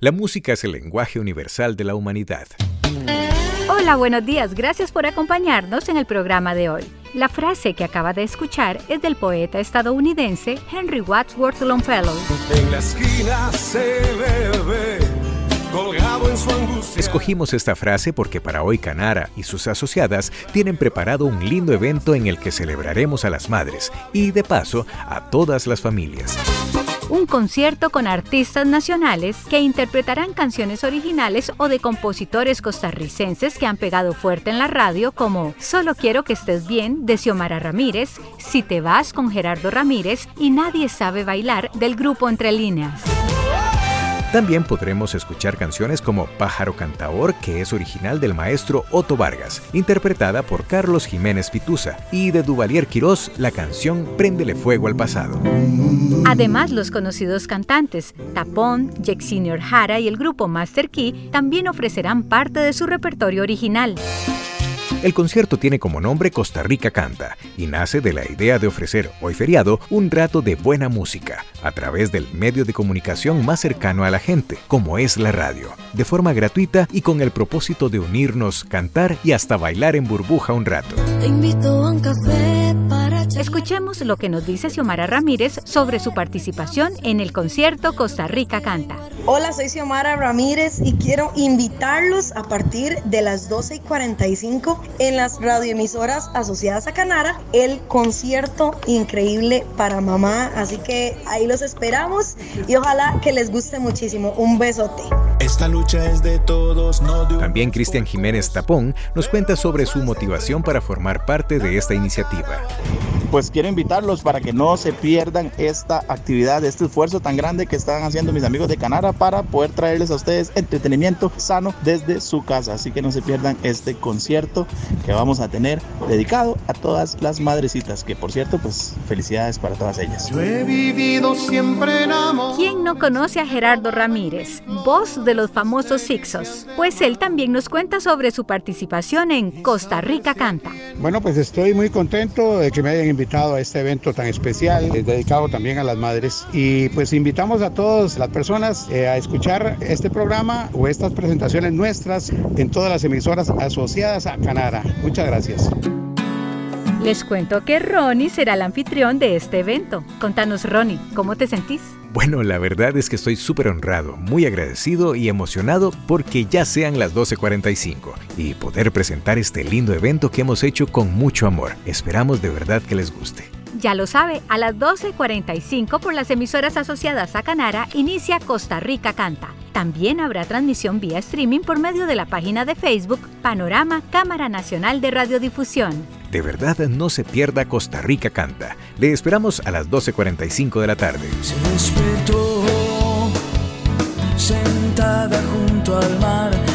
La música es el lenguaje universal de la humanidad. Hola, buenos días. Gracias por acompañarnos en el programa de hoy. La frase que acaba de escuchar es del poeta estadounidense Henry Wadsworth Longfellow. En la esquina se bebe, colgado en su angustia. Escogimos esta frase porque para hoy Canara y sus asociadas tienen preparado un lindo evento en el que celebraremos a las madres y, de paso, a todas las familias. Un concierto con artistas nacionales que interpretarán canciones originales o de compositores costarricenses que han pegado fuerte en la radio, como Solo quiero que estés bien, de Xiomara Ramírez, Si te vas, con Gerardo Ramírez, y Nadie sabe bailar, del grupo Entre Líneas. También podremos escuchar canciones como Pájaro Cantaor, que es original del maestro Otto Vargas, interpretada por Carlos Jiménez Pituza, y de Duvalier Quirós, la canción Préndele fuego al pasado. Además, los conocidos cantantes Tapón, Jexinior Jara y el grupo Master Key también ofrecerán parte de su repertorio original. El concierto tiene como nombre Costa Rica Canta y nace de la idea de ofrecer, hoy feriado, un rato de buena música a través del medio de comunicación más cercano a la gente, como es la radio, de forma gratuita y con el propósito de unirnos, cantar y hasta bailar en burbuja un rato. Te invito a un café para charlar. Escuchemos lo que nos dice Xiomara Ramírez sobre su participación en el concierto Costa Rica Canta. Hola, soy Xiomara Ramírez y quiero invitarlos a partir de las 12:45 en las radioemisoras asociadas a Canara, el concierto increíble para mamá. Así que ahí los esperamos y ojalá que les guste muchísimo. Un besote. Esta lucha es de todos, no de un... También Cristian Jiménez Tapón nos cuenta sobre su motivación para formar parte de esta iniciativa. Pues quiero invitarlos para que no se pierdan esta actividad, este esfuerzo tan grande que están haciendo mis amigos de Canara para poder traerles a ustedes entretenimiento sano desde su casa. Así que no se pierdan este concierto que vamos a tener dedicado a todas las madrecitas, que por cierto, pues felicidades para todas ellas. Yo he vivido siempre en amor. ¿Quién no conoce a Gerardo Ramírez, voz de los famosos Sixos? Pues él también nos cuenta sobre su participación en Costa Rica Canta. Bueno, pues estoy muy contento de que me hayan invitado a este evento tan especial, dedicado también a las madres. Y pues invitamos a todas las personas a escuchar este programa o estas presentaciones nuestras en todas las emisoras asociadas a Canara. Muchas gracias. Les cuento que Ronnie será el anfitrión de este evento. Contanos, Ronnie, ¿cómo te sentís? Bueno, la verdad es que estoy súper honrado, muy agradecido y emocionado porque ya sean las 12:45 y poder presentar este lindo evento que hemos hecho con mucho amor. Esperamos de verdad que les guste. Ya lo sabe, a las 12:45 por las emisoras asociadas a Canara inicia Costa Rica Canta. También habrá transmisión vía streaming por medio de la página de Facebook Panorama Cámara Nacional de Radiodifusión. De verdad no se pierda Costa Rica Canta. Le esperamos a las 12:45 de la tarde. Se despertó sentada junto al mar.